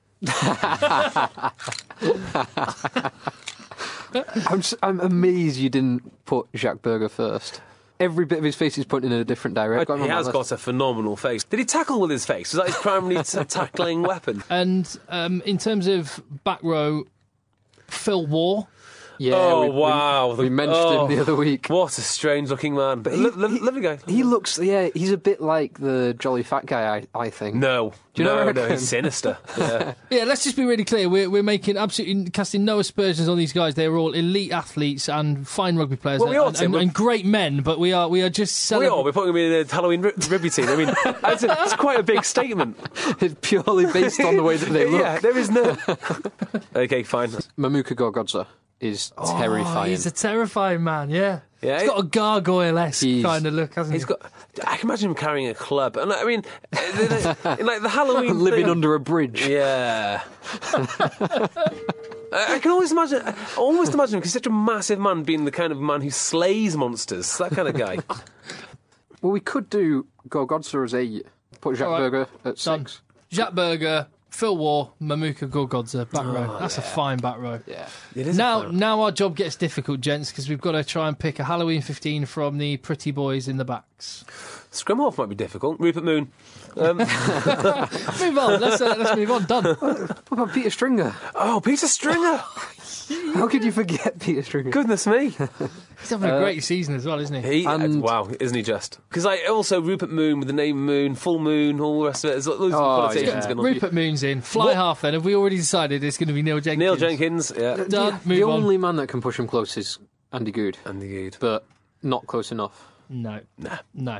I'm, s- I'm amazed you didn't put Jacques Berger first. Every bit of his face is pointing in a different direction. He has got a phenomenal face. Did he tackle with his face? Was that his primary t- tackling weapon? And um, in terms of back row, Phil Waugh. Yeah, Oh, we, we- wow. We, The- mentioned oh. him the other week. What a strange looking man. But he- lo- lo- he- lovely guy. He looks, yeah, he's a bit like the jolly fat guy, I, I think. No. Do you no, not no, reckon? he's sinister. Yeah. Yeah, let's just be really clear. We're, we're making absolutely casting no aspersions on these guys. They're all elite athletes and fine rugby players Well, we and, are, and, Tim. and, and great men. But we are we are just we celebrating. are. We're putting him in a Halloween ri- rugby team. I mean, that's, a, that's quite a big statement. It's purely based on the way that they look. Yeah, there is no... Okay, fine. Mamuka Gorgodza is terrifying. Oh, he's a terrifying man. Yeah, Yeah, he's got a gargoyle-esque He's- kind of look, hasn't He's he? got... I can imagine him carrying a club. And I mean, the, the, like the Halloween Living thing- under a bridge. Yeah. I I can always imagine, I almost imagine him, because he's such a massive man, being the kind of man who slays monsters. That kind of guy. Well, we could do Gorgodza as eight. Put Jacques All right. Berger at Done. six. Jack Berger, Phil Waugh, Mamuka Gorgodza, back row. That's a fine back row. Yeah. It is a Now, fan. now our job gets difficult, gents, because we've got to try and pick a Halloween fifteen from the pretty boys in the backs. Scrum half might be difficult. Rupert Moon. Um, Move on. Let's uh, let's move on. Done. What about Peter Stringer? oh, Peter Stringer. How could you forget Peter Stringer? Goodness me. He's having a great season as well, isn't he? He, uh, And- wow, isn't he just? Because I also Rupert Moon with the name Moon, full moon, all the rest of it. There's loads of Oh, connotations yeah. going on. Rupert Moon's in. Fly What? half. Then have we already decided it's going to be Neil Jenkins? Neil Jenkins, yeah. Done. The Move on. only man that can push him close is Andy Good, Andy Good. but not close enough. No. No. No.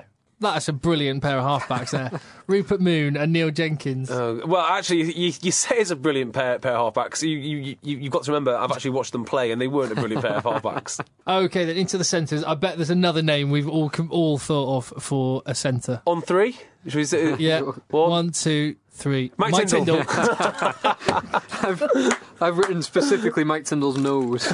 That's a brilliant pair of halfbacks there. Rupert Moon and Neil Jenkins. Uh, well, actually, you, you say it's a brilliant pair, pair of halfbacks. You, you, you, you've got to remember, I've actually watched them play, and they weren't a brilliant pair of halfbacks. Okay, then into the centres. I bet there's another name we've all all thought of for a centre. On three? Should we say, Yeah. One, One two, three. Mike, Mike Tyndall. Tyndall. I've, I've written specifically Mike Tyndall's nose.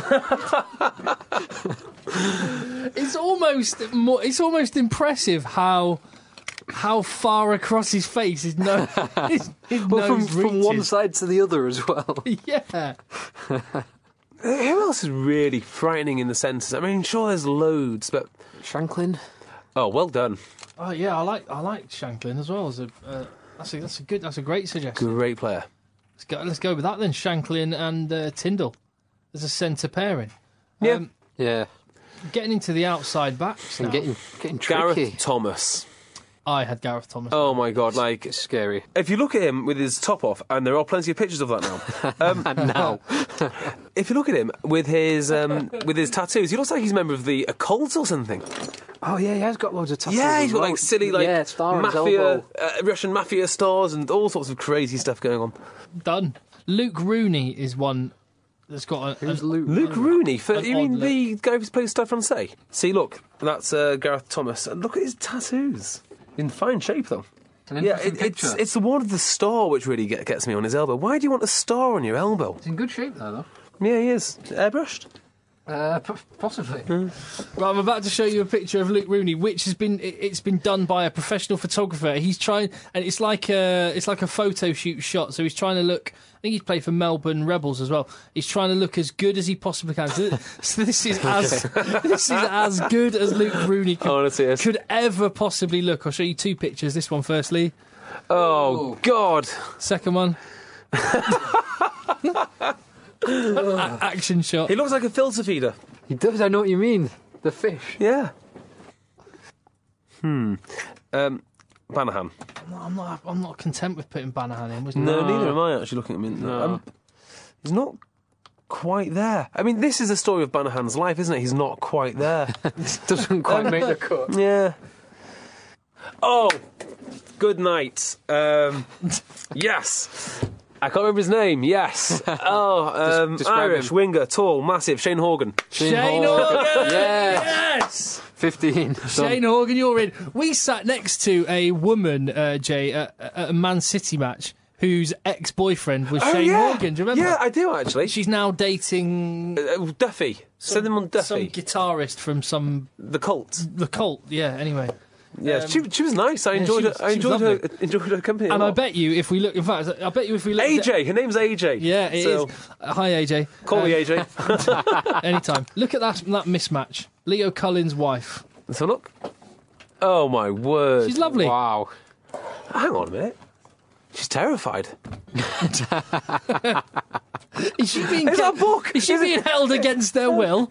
It's almost more, it's almost impressive how how far across his face his nose his, his Well, from, nose from one reaches. side to the other as well. Yeah. Who else is really frightening in the centres? I mean, sure, there's loads, but... Shanklin. Oh, well done. Oh yeah, I like I like Shanklin as well as a uh, that's a that's a good that's a great suggestion. Great player. Let's go let's go with that then. Shanklin and uh, Tyndall as a centre pairing. Yeah. Um, Yeah. getting into the outside backs now. And getting, getting tricky. Gareth Thomas. I had Gareth Thomas. Oh, my God, like... It's scary. If you look at him with his top off, and there are plenty of pictures of that now. Um, And now. if you look at him with his um, with his tattoos, he looks like he's a member of the occult or something. Oh, yeah, he has got loads of tattoos. Yeah, he's as got well. like silly like yeah, star on his mafia, elbow. uh, Russian mafia stars, and all sorts of crazy stuff going on. Done. Luke Rooney is one that's got a, Who's a Luke? Luke Rooney, for, an you mean odd the guy who's played Stade Francais? See, look, that's uh, Gareth Thomas. And look at his tattoos. In fine shape, though. An Yeah, interesting it, it's picture. it's the one with the star which really get, gets me on his elbow. Why do you want a star on your elbow? It's in good shape there, though. Yeah, he is. Airbrushed? Uh, p- possibly. Right, I'm about to show you a picture of Luke Rooney, which has been it, it's been done by a professional photographer. He's trying, and it's like a it's like a photo shoot shot. So he's trying to look. I think he's played for Melbourne Rebels as well. He's trying to look as good as he possibly can. So, so this is as this is as good as Luke Rooney could, Honestly, yes. could ever possibly look. I'll show you two pictures. This one firstly, Oh, God. second one. A- action shot. He looks like a filter feeder. He does, I know what you mean. The fish. Yeah. Hmm. Um, Banahan. No, I'm not. I'm not content with putting Banahan in. Was No, neither am I, actually, looking at him. No. Um, he's not quite there. I mean, this is the story of Banahan's life, isn't it? He's not quite there. Doesn't quite make the cut. Yeah. Oh, good night. Um, yes. I can't remember his name. Yes. Oh, um, describe Irish, him. winger, tall, massive, Shane Horgan. Shane Horgan. Yes. Yes. fifteen. Shane Horgan, you're in. We sat next to a woman, uh, Jay, at, at a Man City match, whose ex-boyfriend was Oh, Shane yeah. Horgan. Do you remember? Yeah, I do, actually. She's now dating Uh, Duffy. Send him on some Duffy. guitarist from some The Cult. the cult. Yeah. Anyway, Yeah, Um, she, she was nice. I yeah, enjoyed she her. was- I she was enjoyed her. lovely. Enjoyed her company. a and I lot. bet you if we look, in fact, I bet you if we look, A J. Her name's A J. Yeah, it is. so, Uh, Hi, A J. Call me Um, A J. Anytime. Look at that that mismatch. Leo Cullen's wife. Let's have a look. Oh my word! She's lovely. Wow. Hang on a minute. She's terrified. Is she being Is that a book? Is she Is it- being held against their will?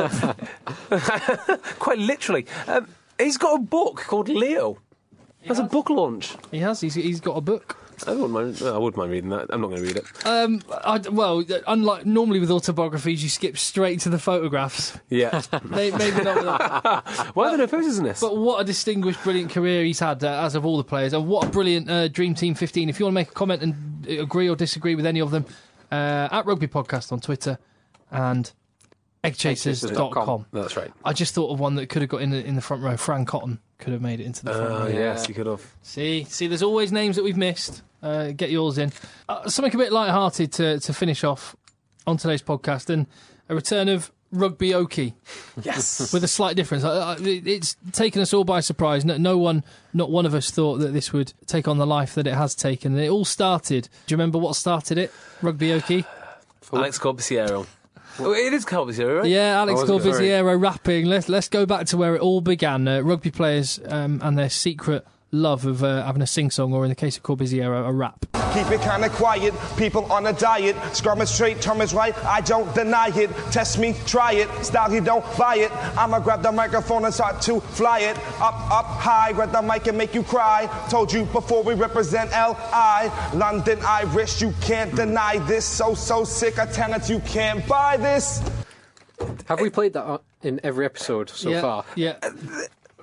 Quite literally. Um, he's got a book called Leo. That's a book launch. He has. He's, he's got a book. I wouldn't mind. I wouldn't mind reading that. I'm not going to read it. Um, I, well, unlike normally with autobiographies, you skip straight to the photographs. Yeah. Maybe, maybe not with that. Why are there no photos in this? But what a distinguished, brilliant career he's had, uh, as of all the players. And what a brilliant uh, Dream Team fifteen. If you want to make a comment and agree or disagree with any of them, uh, at Rugby Podcast on Twitter and egg chasers dot com. That's right. I just thought of one that could have got in the, in the front row. Fran Cotton could have made it into the front Oh row. yes, you could have. See, see, there's always names that we've missed. Uh, get yours in. Uh, something a bit light-hearted to, to finish off on today's podcast, and a return of Rugby Oki Yes. with a slight difference. Uh, it- it's taken us all by surprise. No, no one, not one of us, thought that this would take on the life that it has taken. And it all started. Do you remember what started it? Rugby Oki. Alex Corbisiero. Oh, it is Corbisiero, right? Yeah, Alex I wasn't- Corbisiero rapping. Let's let's go back to where it all began. Uh, rugby players um, and their secret love of uh, having a sing-song, or in the case of Corbisiero, a rap. Keep it kinda quiet, people on a diet. Scrum is straight, term is right, I don't deny it. Test me, try it, style you don't buy it. I'ma grab the microphone and start to fly it. Up, up, high, grab the mic and make you cry. Told you before, we represent L I. London Irish, you can't deny this. So, so sick of tenants, you can't buy this. Have we played that in every episode so yeah, far? yeah.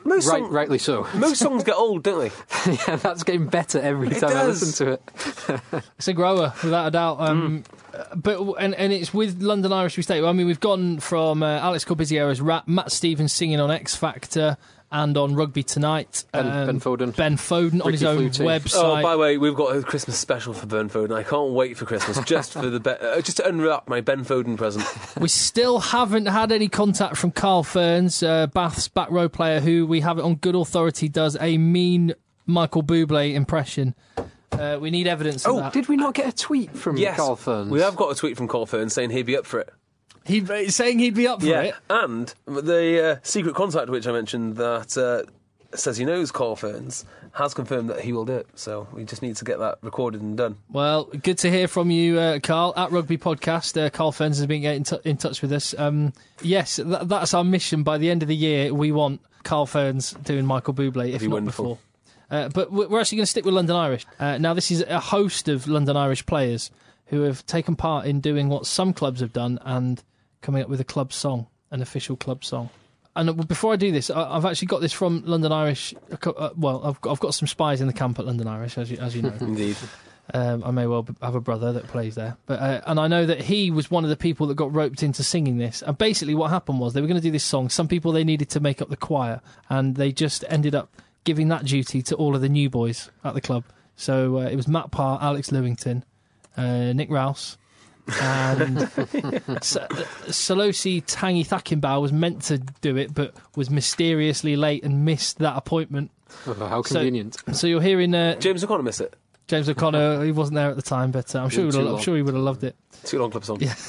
Most Right, song- rightly so. Most songs get old, don't they? Yeah, that's getting better every It time I does. listen to it. It's a grower, without a doubt. Um, Mm. But and, and it's with London Irish We Stay. I mean, we've gone from uh, Alex Corbiziero's rap, Matt Stevens singing on X Factor and on Rugby Tonight. Ben- Ben Foden. Ben Foden on his Ricky own Flutie. website. Oh, by the way, we've got a Christmas special for Ben Foden. I can't wait for Christmas just for the be- uh, just to unwrap my Ben Foden present. We still haven't had any contact from Carl Ferns, uh, Bath's back row player, who we have it on good authority does a mean Michael Bublé impression. Uh, we need evidence of Oh, that. did we not get a tweet from Yes, Carl Ferns? we have got a tweet from Carl Ferns saying he'd be up for it. He saying he'd be up for it. and the uh, secret contact which I mentioned that uh, says he knows Carl Ferns has confirmed that he will do it. So we just need to get that recorded and done. Well, good to hear from you, uh, Carl, at Rugby Podcast. Uh, Carl Ferns has been getting t- in touch with us. Um, yes, th- that's our mission. By the end of the year, we want Carl Ferns doing Michael Bublé, if be not wonderful. before. Uh, but we- we're actually going to stick with London Irish. Uh, now, this is a host of London Irish players who have taken part in doing what some clubs have done and coming up with a club song, an official club song. And before I do this, I- I've actually got this from London Irish. Uh, well, I've got, I've got some spies in the camp at London Irish, as you, as you know. Indeed. Um, I may well b- have a brother that plays there, but uh, and I know that he was one of the people that got roped into singing this. And basically, what happened was they were going to do this song. Some people they needed to make up the choir, and they just ended up giving that duty to all of the new boys at the club. So uh, it was Matt Parr, Alex Lewington, uh, Nick Rouse, and S- Solosi Tangi Thakinbau was meant to do it, but was mysteriously late and missed that appointment. Oh, how So- convenient. So you're hearing uh, James O'Connor missed it. James O'Connor. He wasn't there at the time, but uh, I'm sure he would Too have, I'm long. sure he would have loved it. Too long club song. Yeah.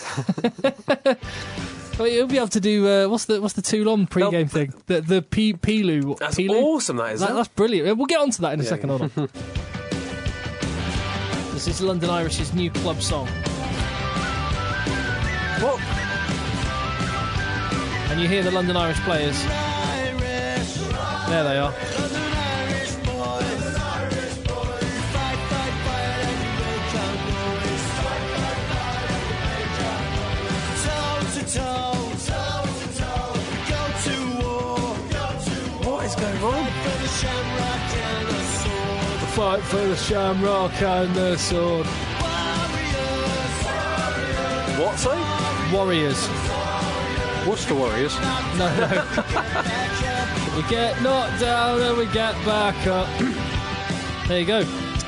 Well, you'll be able to do uh, what's the what's the Toulon pre-game No, thing? The the P Pilu. That's Pilu? awesome, that is. That, that's brilliant. We'll get onto that in a Yeah, second. yeah. Hold on. This is London Irish's new club song, What? and you hear the London Irish players. There they are. What is going on? Fight for the shamrock and the sword. What, sorry? Warriors. What's the Warriors? No, no. We get knocked down and we get back up. There you go.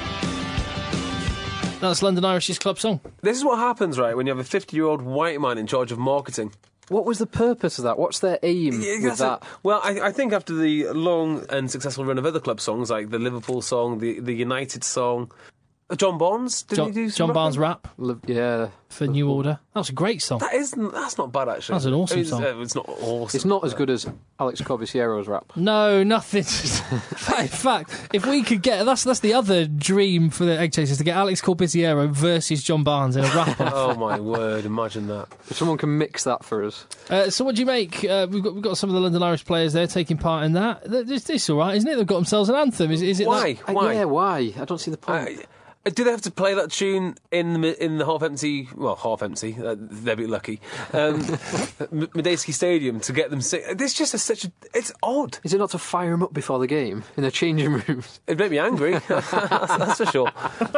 That's London Irish's club song. This is what happens, right, when you have a fifty-year-old white man in charge of marketing. What was the purpose of that? What's their aim Yeah, with that's that? it. Well, I, I think after the long and successful run of other club songs, like the Liverpool song, the, the United song, uh, John Barnes, did he John, do some John rapping? Barnes rap Li- Yeah. for New Order. That was a great song. That isn't. That's not bad, actually. That's an awesome I mean, song. It's, uh, it's not awesome. It's not as good as Alex Corbiciero's rap. No, nothing. In fact, if we could get that's that's the other dream for the Egg Chasers to get Alex Corbisiero versus John Barnes in a rap off. Oh my word! Imagine that. If someone can mix that for us. Uh, so what do you make? Uh, we've got we've got some of the London Irish players there taking part in that. This, this all right, isn't it? They've got themselves an anthem. Is, is it Why? that- Uh, Why? yeah, why? I don't see the point. Uh, do they have to play that tune in the mi- in the half empty? Well, half empty. Uh, they'll be lucky. Um, M- Medeski Stadium to get them. Sing- it's just a, such a. It's odd. Is it not to fire them up before the game in the changing rooms? It made me angry. that's, that's for sure.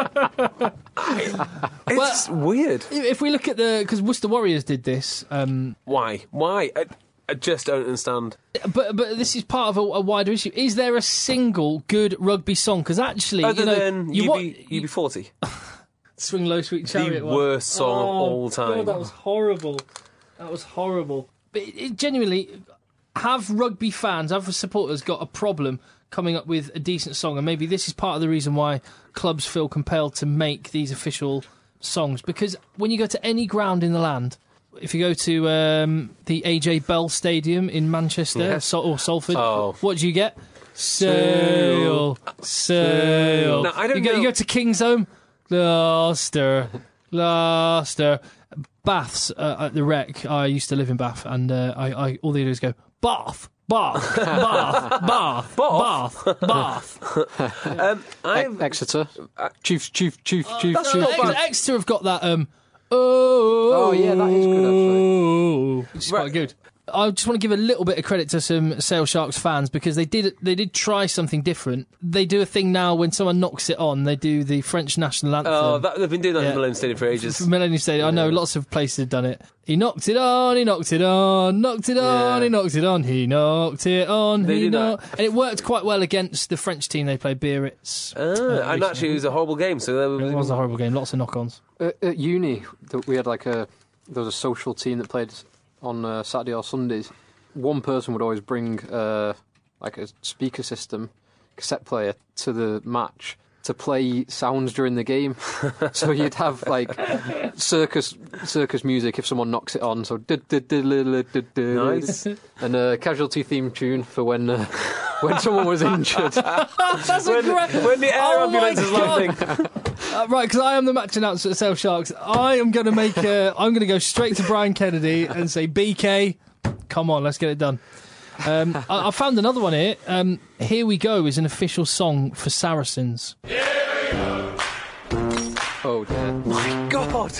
I- it's Well- just weird. If we look at the because Worcester Warriors did this, um, Why? Why? I, I just don't understand. but but this is part of a, a wider issue. Is there a single good rugby song? Because actually, Other you know, than you U wa- B U B forty, Swing Low, Sweet Chariot. one. worst song of Oh, all time. God, that was horrible. That was horrible. But it, it genuinely, have rugby fans, have supporters got a problem coming up with a decent song? And maybe this is part of the reason why clubs feel compelled to make these official songs. Because when you go to any ground in the land, if you go to um, the A J Bell Stadium in Manchester Yeah. so, or Salford, Oh. what do you get? Sail, sail. Now, I don't you, go, know- you go to Kingsholm, Gloucester, Gloucester. Baths uh, at the Rec. I used to live in Bath, and uh, I, I all they do is go Bath, Bath, Bath, Bath, Bath, Bath. Um, I've, E- Exeter. Chiefs, Chiefs, Chiefs, Chiefs, that's Chiefs. not bad. Ex- Exeter have got that. Um, oh, Oh, yeah, that is good, actually. It's Right. quite good. I just want to give a little bit of credit to some Sale Sharks fans because they did they did try something different. They do a thing now when someone knocks it on, they do the French national anthem. Oh, that, they've been doing that Yeah. in Millennium Stadium for ages. For Millennium Stadium, I know lots of places have done it. He knocked it on, he knocked it on, knocked it on, Yeah. he knocked it on, he knocked it on, They he do that. knocked... And it worked quite well against the French team they played, Biarritz. Ah, uh, and recently. actually, it was a horrible game. So there It was a horrible game, lots of knock-ons. Uh, at uni, th- we had like a there was a social team that played on uh, Saturday or Sundays. One person would always bring uh, like a speaker system, cassette player to the match to play sounds during the game. So you'd have like circus circus music if someone knocks it on. So Nice. and a casualty theme tune for when uh, when someone was injured. That's when, a great... when the air Oh my ambulance is God. landing. Uh, right, because I am the match announcer at Sale Sharks. I am going to make a... I'm going to go straight to Brian Kennedy and say, B K, come on, let's get it done. Um, I, I found another one here. Um, Here We Go is an official song for Saracens. Oh dear. My God.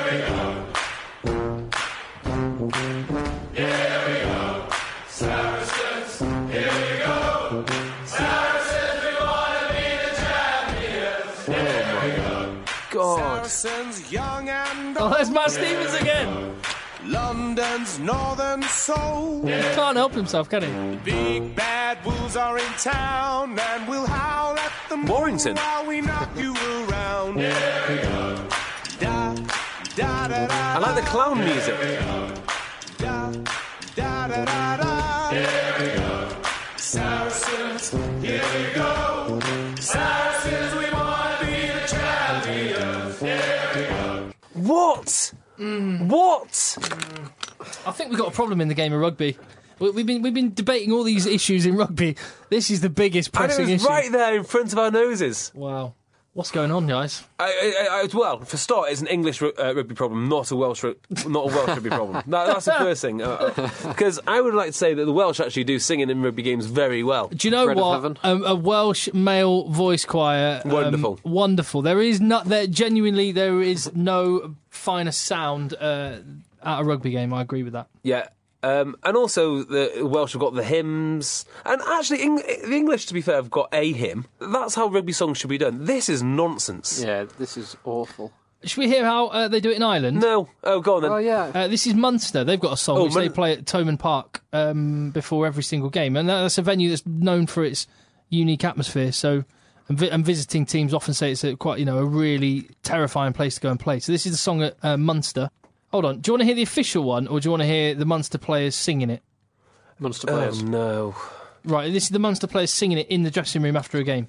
God. Saracens, young and Oh, there's Matt Stevens again. London's northern soul. He can't help himself, can he? Big bad wolves are in town, and we'll howl at them Warrington. while we knock you around. Da, da, da, da, I like the clown music. da, da, da, da, da. Saracens, here we go. Saracens, we want to be the champions. What? What? I think we've got a problem in the game of rugby. We- We've been we've been debating all these issues in rugby. This is the biggest And it pressing was issue. right there in front of our noses. Wow. What's going on, guys? I, I, I, well, for start, it's an English uh, rugby problem, not a Welsh, ru- not a Welsh rugby problem. That, that's the first thing. Because uh, I would like to say that the Welsh actually do singing in rugby games very well. Do you know Bread of what? heaven. Um, a Welsh male voice choir. um, Wonderful. Wonderful. There is not there. Genuinely, there is no finer sound uh, at a rugby game. I agree with that. Yeah. Um, and also, the Welsh have got the hymns. And actually, Eng- the English, to be fair, have got a hymn. That's how rugby songs should be done. This is nonsense. Yeah, this is awful. Should we hear how uh, they do it in Ireland? No. Oh, go on then. Oh yeah. Uh, this is Munster. They've got a song Oh, which Mun- they play at Thomond Park um, before every single game, and that's a venue that's known for its unique atmosphere. So, and, vi- and visiting teams often say it's a quite, you know, a really terrifying place to go and play. So this is the song at uh, Munster. Hold on. Do you want to hear the official one, or do you want to hear the Munster players singing it? Munster Oh, players. no. Right. This is the Munster players singing it in the dressing room after a game.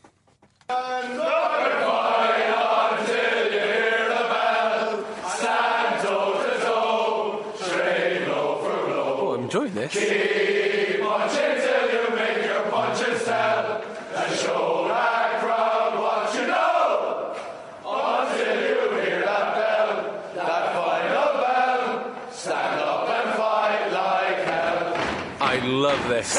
Oh, I'm enjoying this. I love this.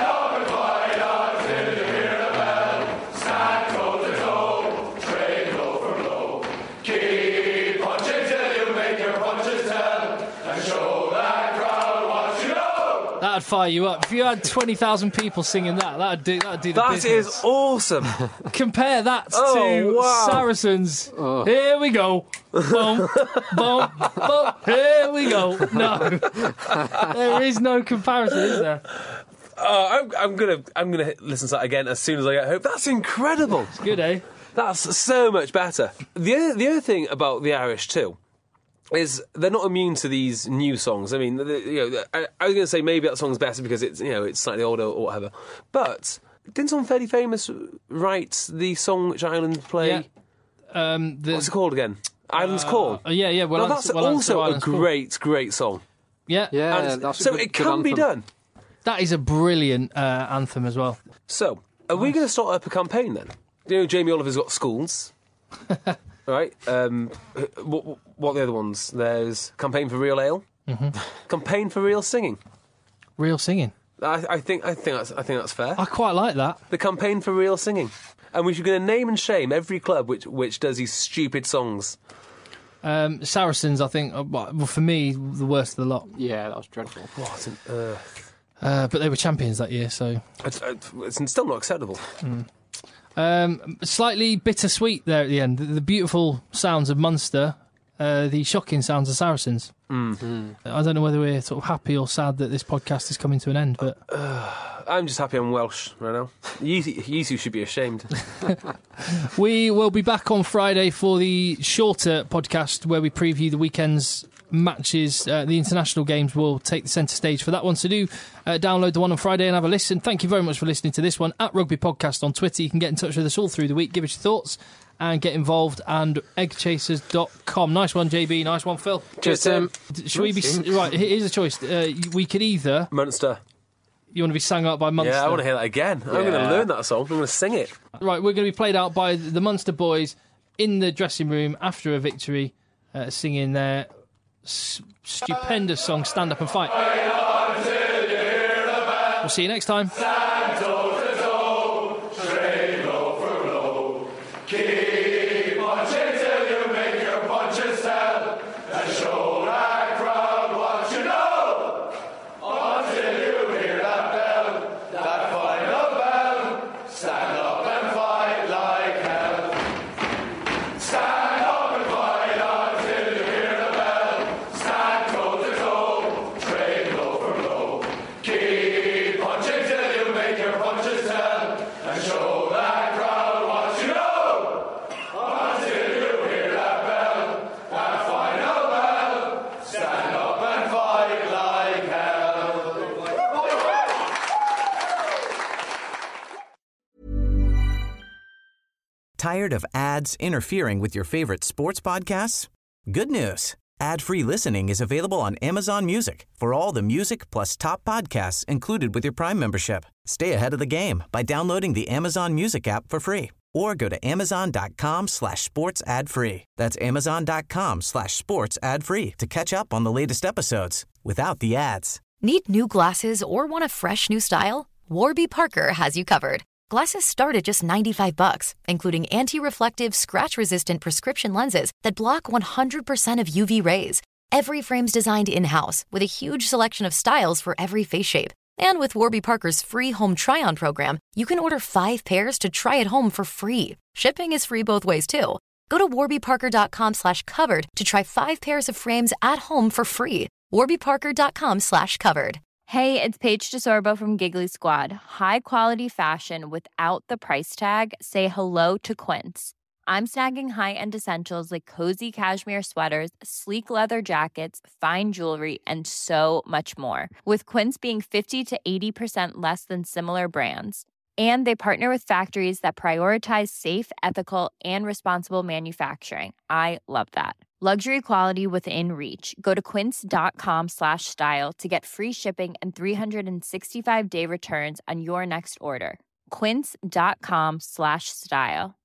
That'd fire you up. If you had twenty thousand people singing that, that'd do, that'd do the That business. is awesome. Compare that Oh, to wow. Saracens. Here we go. Boom, boom, boom. Here we go. No. There is no comparison, is there? Oh, I'm, I'm gonna, I'm gonna hit- listen to that again as soon as I get home. That's incredible. Good, eh? That's so much better. The other, the other thing about the Irish too is they're not immune to these new songs. I mean, the, you know, I, I was going to say maybe that song's better because it's, you know, it's slightly older or whatever. But didn't someone fairly famous write the song which Ireland play? Yeah. Um, the, What's it called again? Ireland's Call. uh, yeah, yeah. Well, Now, Answer- that's well, Answer also a Ireland's Call. great, great song. Yeah. Yeah, And that's a so good- it good can be anthem. done. That is a brilliant uh, anthem as well. So, are we going to start up a campaign then? You know, Jamie Oliver's got schools, right? Um, what, what are the other ones? There's campaign for real ale, mm-hmm. campaign for real singing. Real singing. I, I think I think that's I think that's fair. I quite like that. The campaign for real singing, and we're going to name and shame every club which which does these stupid songs. Um, Saracens, I think, uh, well, for me, the worst of the lot. Yeah, that was dreadful. What on earth? Uh, but they were champions that year, so... It's, it's still not acceptable. Mm. Um, slightly bittersweet there at the end. The, the beautiful sounds of Munster, uh, the shocking sounds of Saracens. Mm. I don't know whether we're sort of happy or sad that this podcast is coming to an end, but... Uh, I'm just happy I'm Welsh right now. You, you two should be ashamed. We will be back on Friday for the shorter podcast where we preview the weekend's matches. Uh, the international games will take the centre stage for that one. So do uh, download the one on Friday and have a listen. Thank you very much for listening to this one. At Rugby Podcast on Twitter. You can get in touch with us all through the week. Give us your thoughts and get involved. And egg chasers dot com. Nice one, J B. Nice one, Phil. Cheers, Tim. Should we be... Right, here's a choice. Uh, we could either... Munster. You want to be sang out by Munster? Yeah, I want to hear that again. I'm Yeah. going to learn that song. I'm going to sing it. Right, we're going to be played out by the Munster boys in the dressing room after a victory, uh, singing their s- stupendous song, Stand Up and Fight. We'll see you next time. Tired of ads interfering with your favorite sports podcasts? Good news. Ad-free listening is available on Amazon Music for all the music plus top podcasts included with your Prime membership. Stay ahead of the game by downloading the Amazon Music app for free or go to amazon.com slash sports ad free. That's amazon.com slash sports ad free to catch up on the latest episodes without the ads. Need new glasses or want a fresh new style? Warby Parker has you covered. Glasses start at just ninety-five bucks, including anti-reflective, scratch-resistant prescription lenses that block one hundred percent of U V rays. Every frame's designed in-house with a huge selection of styles for every face shape. And with Warby Parker's free home try-on program, you can order five pairs to try at home for free. Shipping is free both ways, too. Go to warbyparker.com slash covered to try five pairs of frames at home for free. warbyparker.com slash covered. Hey, it's Paige DeSorbo from Giggly Squad. High quality fashion without the price tag. Say hello to Quince. I'm snagging high-end essentials like cozy cashmere sweaters, sleek leather jackets, fine jewelry, and so much more. With Quince being fifty to eighty percent less than similar brands. And they partner with factories that prioritize safe, ethical, and responsible manufacturing. I love that. Luxury quality within reach. Go to quince.com slash style to get free shipping and three sixty-five day returns on your next order. Quince.com slash style.